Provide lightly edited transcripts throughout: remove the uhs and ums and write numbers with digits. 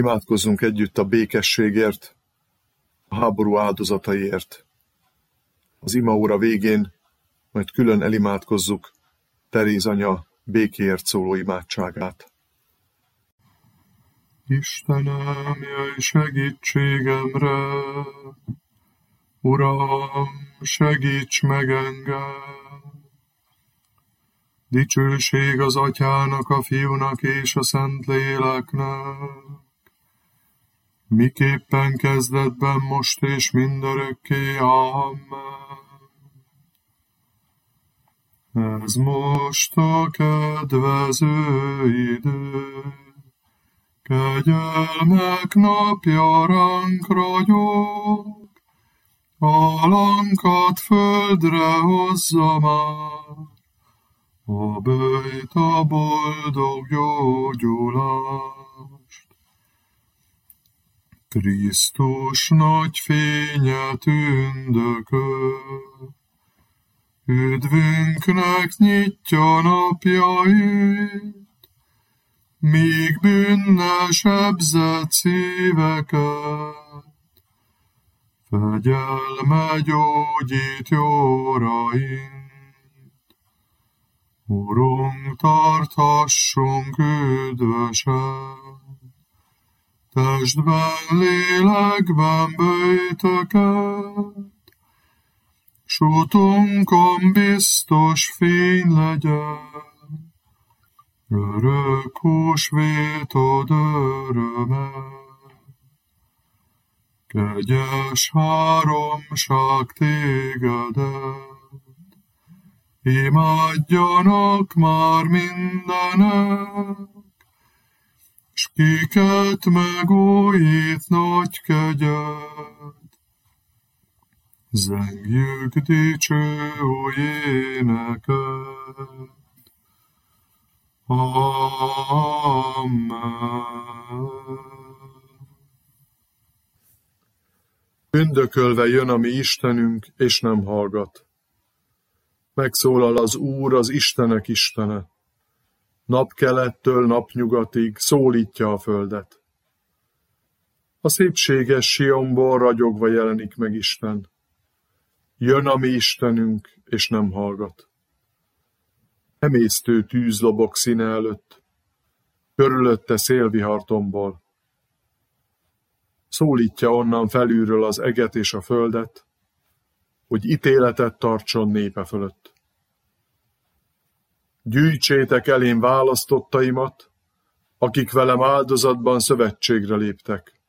Imádkozzunk együtt a békességért, a háború áldozataiért. Az imaóra végén majd külön elimádkozzuk Teréz anya békéért szóló imádságát. Istenem, jöjj segítségemre! Uram, segíts meg engem! Dicsőség az Atyának, a Fiúnak és a Szentléleknek, miképpen kezdetben, most és mindörökké. Amen. Ez most a kedvező idő, kegyelmek napja ránk ragyog, alankat földre hozza már, a böjt a boldog gyógyulást. Krisztus nagy fénye tündököl, üdvünknek nyitja napjait, míg bűnnel sebzett szíveket fegyelme gyógyít jóraint. Urunk, tarthassunk üdvösen, testben, lélekben böjtöket, s utunkon biztos fény legyen, örök húsvétod öröme. Kegyes háromság tégedet, imádjanak már mindenek, s kiket megújít nagy kegyed. Zengjük dicső új éneket. Amen. Ündökölve jön a mi Istenünk, és nem hallgat. Megszólal az Úr, az Istenek Istene. Napkelettől napnyugatig szólítja a földet. A szépséges Sionból ragyogva jelenik meg Isten. Jön a mi Istenünk, és nem hallgat. Emésztő tűz lobog színe előtt, körülötte szélvihar tombol. Szólítja onnan felülről az eget és a földet, hogy ítéletet tartson népe fölött. Gyűjtsétek elém választottaimat, akik velem áldozatban szövetségre léptek.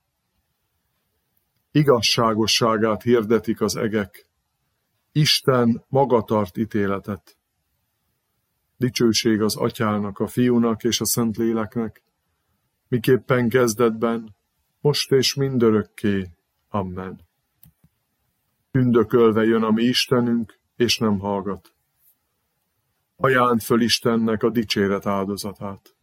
Igazságosságát hirdetik az egek, Isten maga tart ítéletet. Dicsőség az Atyának, a Fiúnak és a Szentléleknek, miképpen kezdetben, most és mindörökké. Amen. Tündökölve jön a mi Istenünk, és nem hallgat. Ajánd föl Istennek a dicséret áldozatát.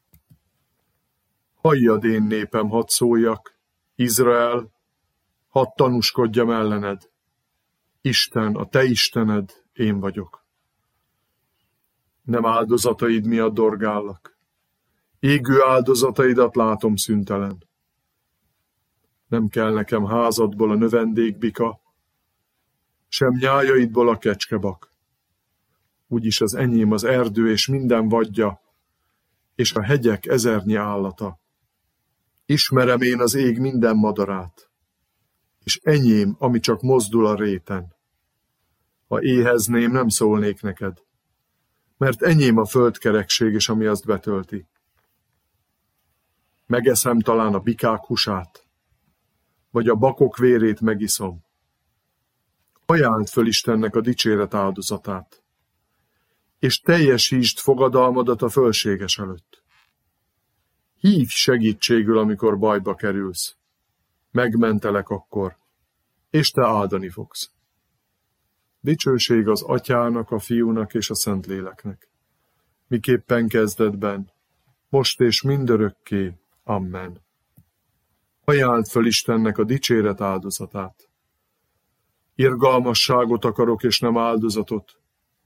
Halljad, én népem, hadd szóljak, Izrael, hadd tanúskodjam ellened. Isten, a te Istened, én vagyok. Nem áldozataid miatt dorgállak. Égő áldozataidat látom szüntelen. Nem kell nekem házadból a növendékbika, sem nyájaidból a kecskebak. Úgyis az enyém az erdő és minden vadja, és a hegyek ezernyi állata. Ismerem én az ég minden madarát, és enyém, ami csak mozdul a réten. Ha éhezném, nem szólnék neked, mert enyém a földkerekség, és ami azt betölti. Megeszem talán a bikák húsát, vagy a bakok vérét megiszom. Ajáld föl Istennek a dicséret áldozatát, és teljesítsd fogadalmadat a fölséges előtt. Hívj segítségül, amikor bajba kerülsz. Megmentelek akkor, és te áldani fogsz. Dicsőség az Atyának, a Fiúnak és a Szentléleknek, miképpen kezdetben, most és mindörökké. Amen. Ajáld föl Istennek a dicséret áldozatát. Irgalmasságot akarok, és nem áldozatot.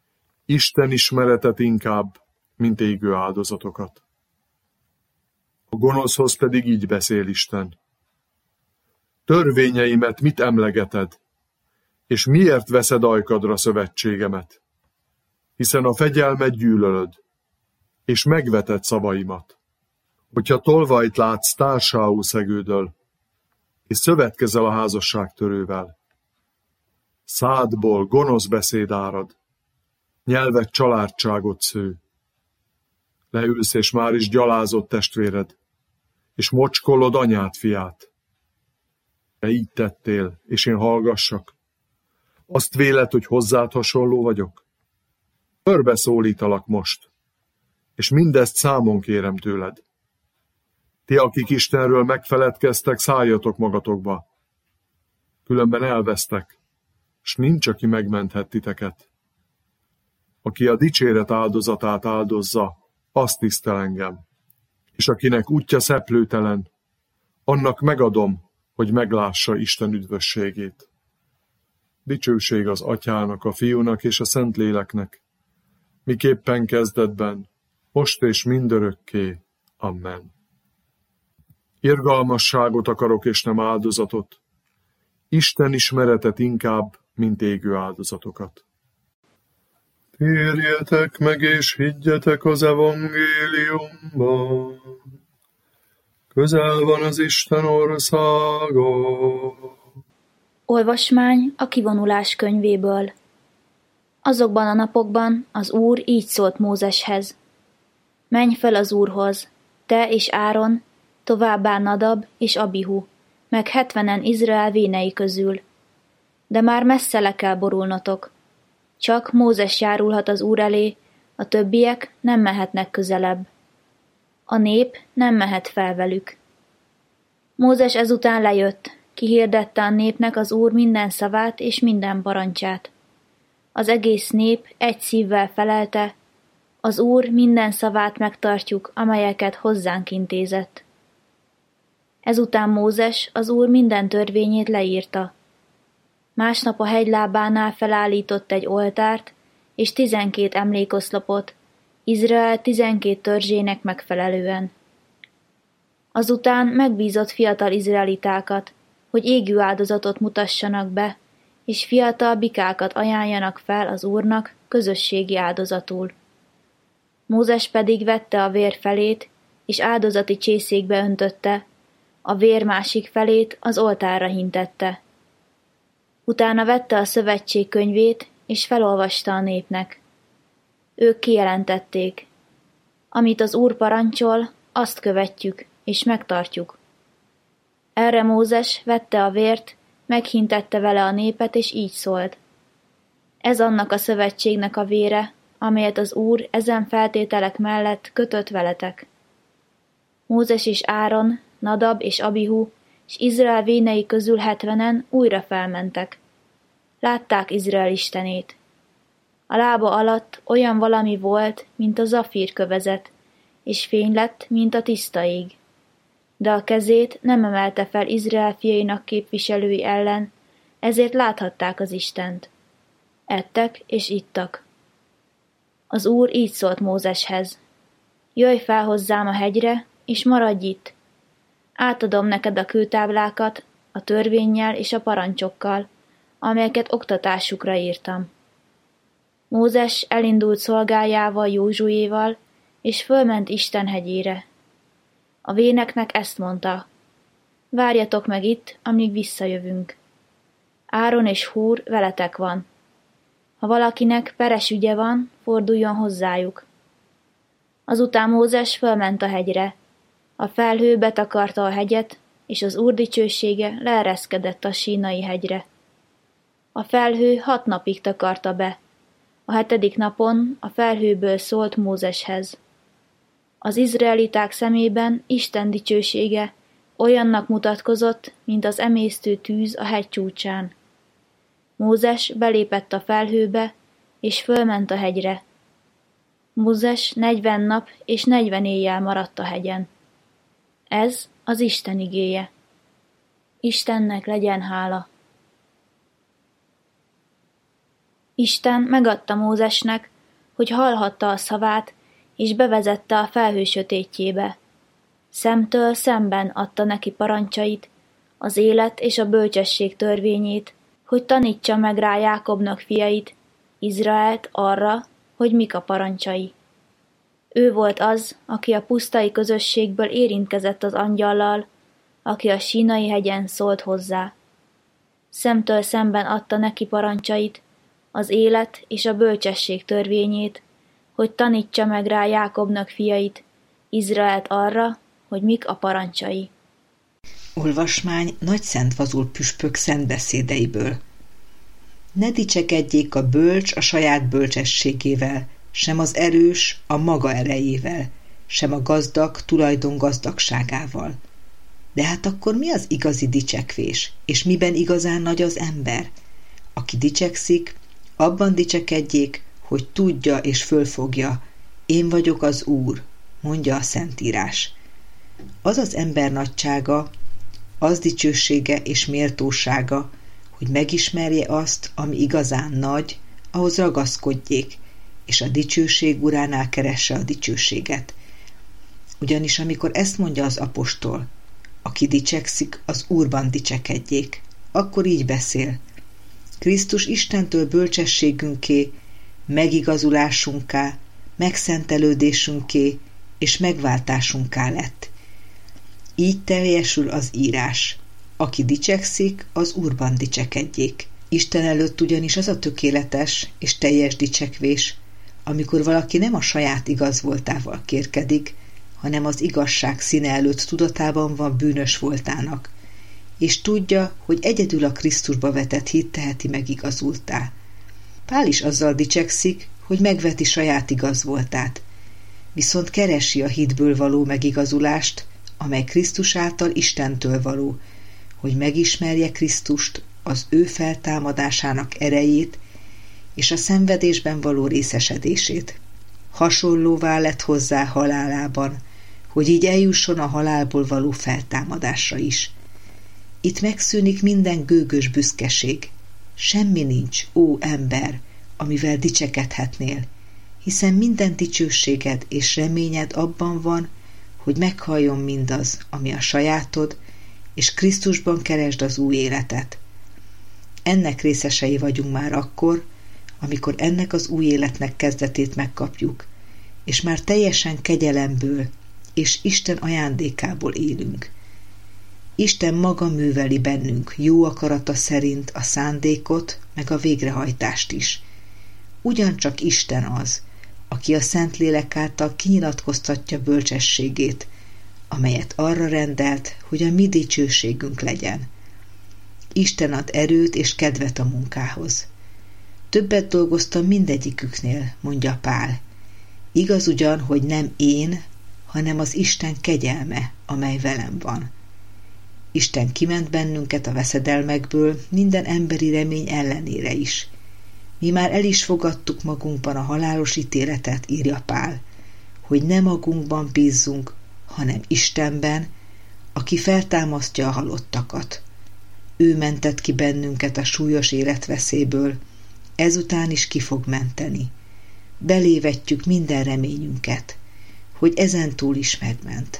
Isten ismeretet inkább, mint égő áldozatokat. A A gonoszhoz pedig így beszél Isten. Törvényeimet mit emlegeted, és miért veszed ajkadra szövetségemet? Hiszen a fegyelmet gyűlölöd, és megveted szavaimat. Hogyha tolvajt látsz társául szegődöl, és szövetkezel a házasságtörővel. Szádból gonosz beszéd árad, nyelved családságot sző. Leülsz, és már is gyalázott testvéred, és mocskolod anyád fiát. Te így tettél, és én hallgassak. Azt véled, hogy hozzád hasonló vagyok? Körbeszólítalak most, és mindezt számon kérem tőled. Ti, akik Istenről megfeledkeztek, szálljatok magatokba. Különben elvesztek, s nincs, aki megmenthet titeket. Aki a dicséret áldozatát áldozza, azt tisztel engem. És akinek útja szeplőtelen, annak megadom, hogy meglássa Isten üdvösségét. Dicsőség az Atyának, a Fiúnak és a Szentléleknek, miképpen kezdetben, most és mindörökké. Amen. Irgalmasságot akarok, és nem áldozatot, Isten ismeretet inkább, mint égő áldozatokat. Térjetek meg és higgyetek az evangéliumban. Közel van az Isten országa. Olvasmány a kivonulás könyvéből. Azokban a napokban az Úr így szólt Mózeshez. Menj fel az Úrhoz, te és Áron, továbbá Nadab és Abihu, meg 70 Izrael vénei közül. De már messze le kell borulnotok. Csak Mózes járulhat az Úr elé, a többiek nem mehetnek közelebb. A nép nem mehet fel velük. Mózes ezután lejött, kihirdette a népnek az Úr minden szavát és minden parancsát. Az egész nép egy szívvel felelte, az Úr minden szavát megtartjuk, amelyeket hozzánk intézett. Ezután Mózes az Úr minden törvényét leírta. Másnap a hegylábánál felállított egy oltárt és 12 emlékoszlopot, Izrael 12 törzsének megfelelően. Azután megbízott fiatal izraelitákat, hogy égő áldozatot mutassanak be, és fiatal bikákat ajánljanak fel az Úrnak közösségi áldozatul. Mózes pedig vette a vér felét, és áldozati csészékbe öntötte, a vér másik felét az oltárra hintette. Utána vette a szövetség könyvét, és felolvasta a népnek. Ők kijelentették, amit az Úr parancsol, azt követjük, és megtartjuk. Erre Mózes vette a vért, meghintette vele a népet, és így szólt. Ez annak a szövetségnek a vére, amelyet az Úr ezen feltételek mellett kötött veletek. Mózes és Áron, Nadab és Abihu, és Izrael vénei közül 70 újra felmentek. Látták Izrael istenét. A lába alatt olyan valami volt, mint a zafír kövezet, és fény lett, mint a tiszta ég. De a kezét nem emelte fel Izrael fiainak képviselői ellen, ezért láthatták az Istent. Ettek és ittak. Az Úr így szólt Mózeshez. Jöjj fel hozzám a hegyre, és maradj itt. Átadom neked a kőtáblákat, a törvénnyel és a parancsokkal, amelyeket oktatásukra írtam. Mózes elindult szolgájával, Józsuéval, és fölment Isten hegyére. A véneknek ezt mondta, várjatok meg itt, amíg visszajövünk. Áron és Húr veletek van. Ha valakinek peres ügye van, forduljon hozzájuk. Azután Mózes fölment a hegyre. A felhő betakarta a hegyet, és az Úr dicsősége leereszkedett a Sínai hegyre. A felhő 6 napig takarta be. A 7. napon a felhőből szólt Mózeshez. Az izraeliták szemében Isten dicsősége olyannak mutatkozott, mint az emésztő tűz a hegy csúcsán. Mózes belépett a felhőbe, és fölment a hegyre. Mózes 40 nap és 40 éjjel maradt a hegyen. Ez az Isten igéje. Istennek legyen hála. Isten megadta Mózesnek, hogy hallhatta a szavát, és bevezette a felhő sötétjébe. szemtől szemben adta neki parancsait, az élet és a bölcsesség törvényét, hogy tanítsa meg rá Jákobnak fiait, Izraelt arra, hogy mik a parancsai. Ő volt az, aki a pusztai közösségből érintkezett az angyallal, aki a Sínai hegyen szólt hozzá. Szemtől szemben adta neki parancsait, az élet és a bölcsesség törvényét, hogy tanítsa meg rá Jákobnak fiait, Izraelt arra, hogy mik a parancsai. Olvasmány Nagyszent Vazul püspök szentbeszédeiből. Ne dicsekedjék a bölcs a saját bölcsességével, sem az erős a maga erejével, sem a gazdag tulajdon gazdagságával. De hát akkor mi az igazi dicsekvés, és miben igazán nagy az ember? Aki dicsekszik, abban dicsekedjék, hogy tudja és fölfogja, én vagyok az Úr, mondja a Szentírás. Az az ember nagysága, az dicsősége és méltósága, hogy megismerje azt, ami igazán nagy, ahhoz ragaszkodjék, és a dicsőség uránál keresse a dicsőséget. Ugyanis amikor ezt mondja az apostol, aki dicsekszik, az Úrban dicsekedjék, akkor így beszél. Krisztus Istentől bölcsességünké, megigazulásunká, megszentelődésünké és megváltásunká lett. Így teljesül az írás. Aki dicsekszik, az Úrban dicsekedjék. Isten előtt ugyanis az a tökéletes és teljes dicsekvés, amikor valaki nem a saját igazvoltával kérkedik, hanem az igazság színe előtt tudatában van bűnös voltának, és tudja, hogy egyedül a Krisztusba vetett hit teheti megigazultá. Pál is azzal dicsekszik, hogy megveti saját igazvoltát, viszont keresi a hitből való megigazulást, amely Krisztus által Istentől való, hogy megismerje Krisztust, az ő feltámadásának erejét és a szenvedésben való részesedését. Hasonlóvá lett hozzá halálában, hogy így eljusson a halálból való feltámadásra is. Itt megszűnik minden gőgös büszkeség. Semmi nincs, ó ember, amivel dicsekedhetnél, hiszen minden dicsőséged és reményed abban van, hogy meghalljon mindaz, ami a sajátod, és Krisztusban keresd az új életet. Ennek részesei vagyunk már akkor, amikor ennek az új életnek kezdetét megkapjuk, és már teljesen kegyelemből és Isten ajándékából élünk. Isten maga műveli bennünk jó akarata szerint a szándékot, meg a végrehajtást is. Ugyancsak Isten az, aki a Szentlélek által kinyilatkoztatja bölcsességét, amelyet arra rendelt, hogy a mi dicsőségünk legyen. Isten ad erőt és kedvet a munkához. Többet dolgoztam mindegyiküknél, mondja Pál. Igaz ugyan, hogy nem én, hanem az Isten kegyelme, amely velem van. Isten kiment bennünket a veszedelmekből minden emberi remény ellenére is. Mi már el is fogadtuk magunkban a halálos ítéletet, írja Pál, hogy ne magunkban bízzunk, hanem Istenben, aki feltámasztja a halottakat. Ő mentett ki bennünket a súlyos életveszélyből, ezután is ki fog menteni. Belévetjük minden reményünket, hogy ezentúl is megment.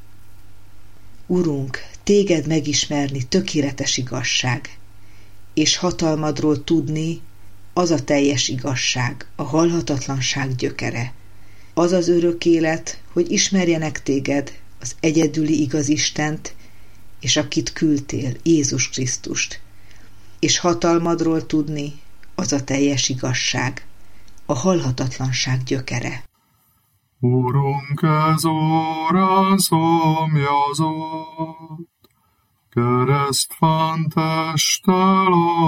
Urunk, téged megismerni tökéletes igazság, és hatalmadról tudni az a teljes igazság, a halhatatlanság gyökere. Az az örök élet, hogy ismerjenek téged, az egyedüli igaz Istent, és akit küldtél, Jézus Krisztust. És hatalmadról tudni az a teljes igazság, a halhatatlanság gyökere. Urunk, ez órán szomjazott, keresztfán testtel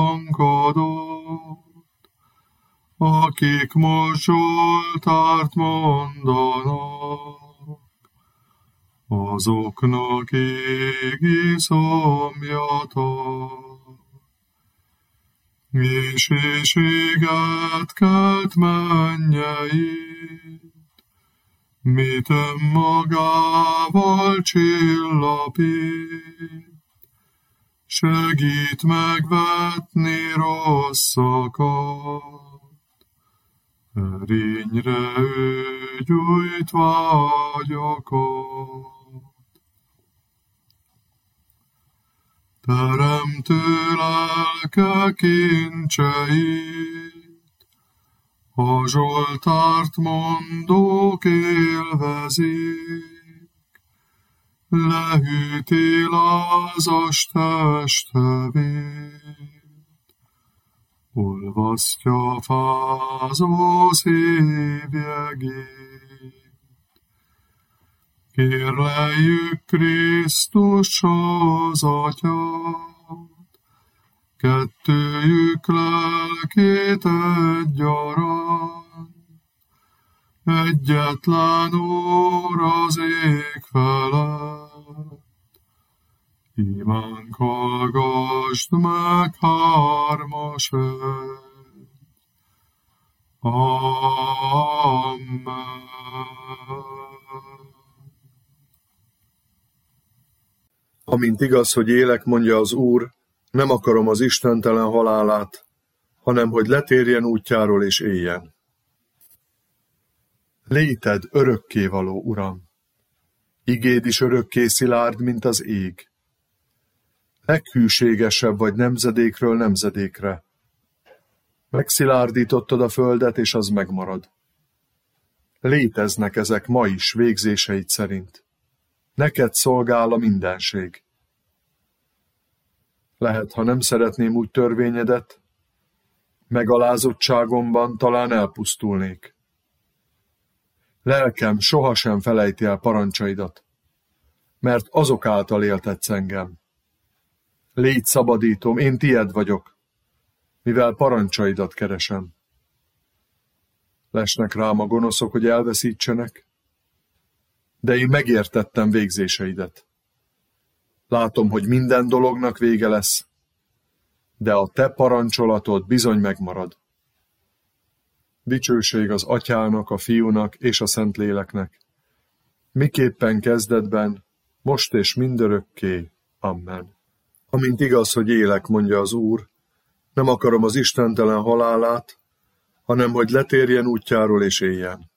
ankadott, akik most Zsoltárt mondanak, azoknak égi szomjatak. És éget kelt mennyeit, mit önmagával csillapít, segít megvetni rosszakat, erényre ő gyújt vágyakat. Teremtő lelke kincseit, a Zsoltárt mondók élvezik, lehűti lázas testvét, olvasztja fázó szívjegét. Kérleljük Krisztus az Atyát, kettőjük lelkét egyaránt, egyetlen Úr az ég felett. Imánk hallgasd meg, hármas egy. Amen. Amint igaz, hogy élek, mondja az Úr, nem akarom az istentelen halálát, hanem hogy letérjen útjáról és éljen. Léted örökkévaló, Uram, igéd is örökké szilárd, mint az ég. Leghűségesebb vagy nemzedékről nemzedékre. Megszilárdítottad a földet, és az megmarad. Léteznek ezek ma is végzéseid szerint. Neked szolgál a mindenség. Lehet, ha nem szeretném úgy törvényedet, megalázottságomban talán elpusztulnék. Lelkem sohasem felejti el parancsaidat, mert azok által éltetsz engem. Légy szabadítom, én tied vagyok, mivel parancsaidat keresem. Lesnek rám a gonoszok, hogy elveszítsenek, de én megértettem végzéseidet. Látom, hogy minden dolognak vége lesz, de a te parancsolatod bizony megmarad. Dicsőség az Atyának, a Fiúnak és a Szentléleknek, miképpen kezdetben, most és mindörökké. Amen. Amint igaz, hogy élek, mondja az Úr, nem akarom az istentelen halálát, hanem hogy letérjen útjáról és éljen.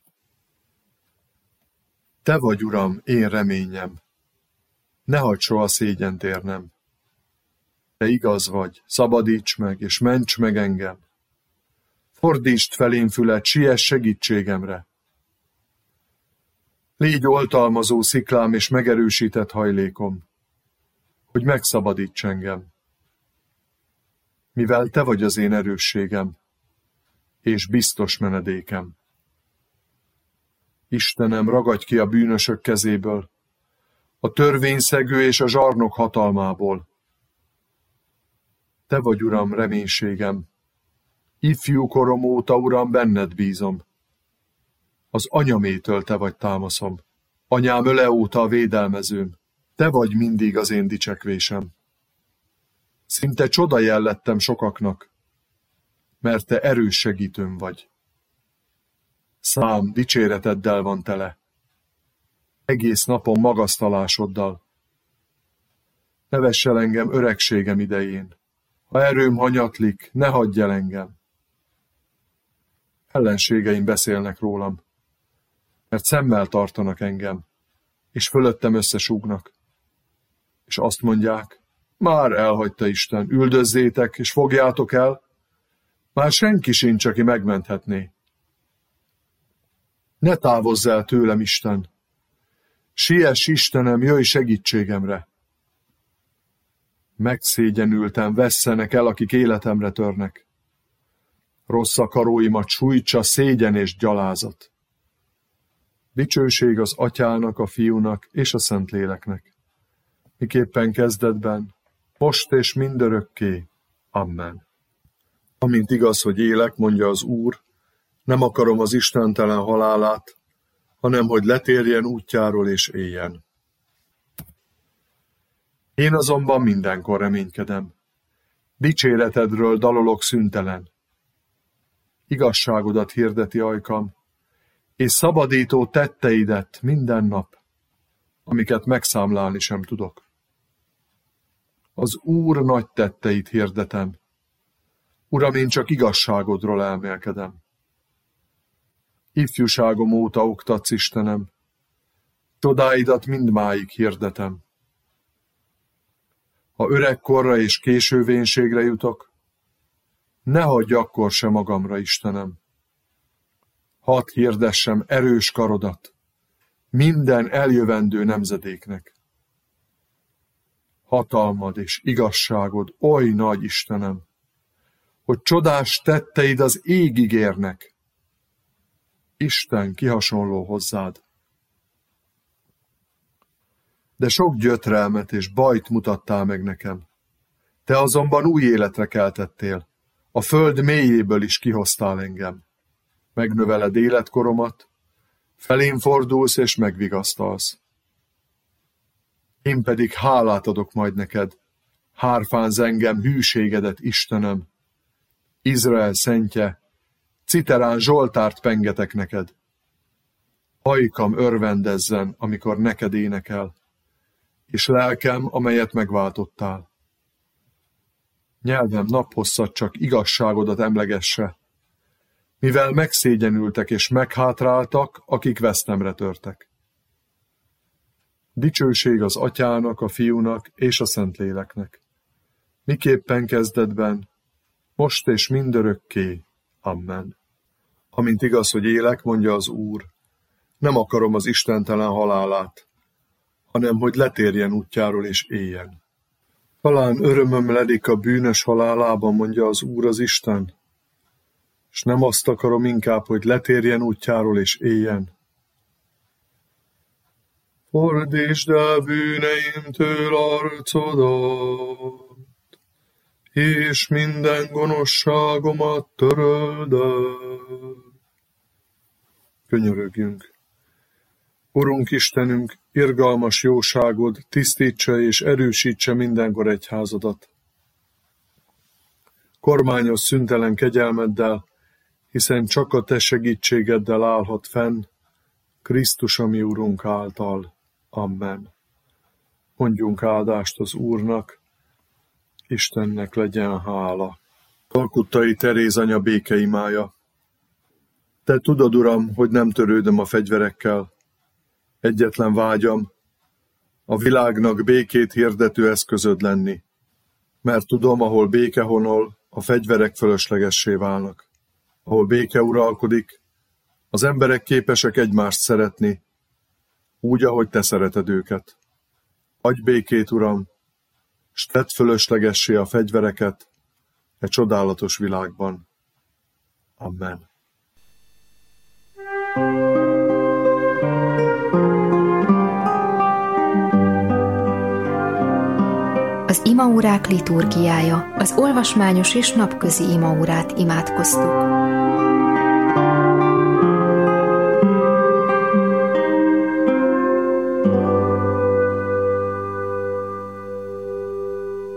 Te vagy, Uram, én reményem. Ne hagyd soha szégyent érnem. Te igaz vagy, szabadíts meg, és ments meg engem. Fordítsd felém fület, siess segítségemre. Légy oltalmazó sziklám és megerősített hajlékom, hogy megszabadíts engem. Mivel te vagy az én erősségem, és biztos menedékem. Istenem, ragadj ki a bűnösök kezéből, a törvényszegő és a zsarnok hatalmából. Te vagy, Uram, reménységem. Ifjú korom óta, Uram, benned bízom. Az anyamétől te vagy támaszom. Anyám öle óta a védelmezőm. Te vagy mindig az én dicsekvésem. Szinte csoda jel lettem sokaknak, mert te erős segítőm vagy. Szám dicséreteddel van tele. Egész napon magasztalásoddal. Ne vess el engem öregségem idején. Ha erőm hanyatlik, ne hagyj el engem. Ellenségeim beszélnek rólam, mert szemmel tartanak engem, és fölöttem összesúgnak. És azt mondják, már elhagyta Isten, üldözzétek, és fogjátok el, már senki sincs, aki megmenthetné. Ne távozz el tőlem, Isten! Siess, Istenem, jöjj segítségemre! Megszégyenültem, vesszenek el, akik életemre törnek. Rossz akaróimat sújtsa szégyen és gyalázat. Dicsőség az Atyának, a Fiúnak és a Szentléleknek, miképpen kezdetben, most és mindörökké. Amen. Amint igaz, hogy élek, mondja az Úr, nem akarom az istentelen halálát, hanem hogy letérjen útjáról és éljen. Én azonban mindenkor reménykedem. Dicséretedről dalolok szüntelen. Igazságodat hirdeti ajkam, és szabadító tetteidet minden nap, amiket megszámlálni sem tudok. Az Úr nagy tetteit hirdetem. Uram, én csak igazságodról elmélkedem. Ifjúságom óta oktatsz, Istenem, csodáidat mindmáig hirdetem. Ha öregkorra és késővénségre jutok, ne hagyj akkor se magamra, Istenem. Hadd hirdessem erős karodat minden eljövendő nemzedéknek. Hatalmad és igazságod oly nagy, Istenem, hogy csodás tetteid az égig érnek. Isten kihasonló hozzád. De sok gyötrelmet és bajt mutattál meg nekem. Te azonban új életre keltettél, a föld mélyéből is kihoztál engem. Megnöveled életkoromat, felém fordulsz és megvigasztalsz. Én pedig hálát adok majd neked, hárfánz engem hűségedet, Istenem. Izrael szentje, citerán zsoltárt pengetek neked. Hajkam örvendezzen, amikor neked énekel, és lelkem, amelyet megváltottál. Nyelvem naphosszat csak igazságodat emlegesse, mivel megszégyenültek és meghátráltak, akik vesztemre törtek. Dicsőség az Atyának, a Fiúnak és a Szentléleknek, miképpen kezdetben, most és mindörökké. Amen. Amint igaz, hogy élek, mondja az Úr, nem akarom az istentelen halálát, hanem hogy letérjen útjáról és éljen. Talán örömöm ledik a bűnös halálában, mondja az Úr az Isten, és nem azt akarom inkább, hogy letérjen útjáról és éljen. Fordítsd el bűneimtől arcodat, és minden gonoszságomat töröld el. Könyörögjünk. Urunk Istenünk, irgalmas jóságod tisztítsa és erősítse mindenkor egyházadat. Kormányos szüntelen kegyelmeddel, hiszen csak a te segítségeddel állhat fenn, Krisztus, ami Urunk által. Amen. Mondjunk áldást az Úrnak, Istennek legyen hála. Kalkuttai Teréz anya békeimája. Te tudod, Uram, hogy nem törődöm a fegyverekkel. Egyetlen vágyam, a világnak békét hirdető eszközöd lenni, mert tudom, ahol béke honol, a fegyverek fölöslegessé válnak. Ahol béke uralkodik, az emberek képesek egymást szeretni, úgy, ahogy te szereted őket. Adj békét, Uram, s tedd fölöslegessé a fegyvereket e csodálatos világban. Amen. Az imaórák liturgiája, az olvasmányos és napközi imaórát imádkoztuk.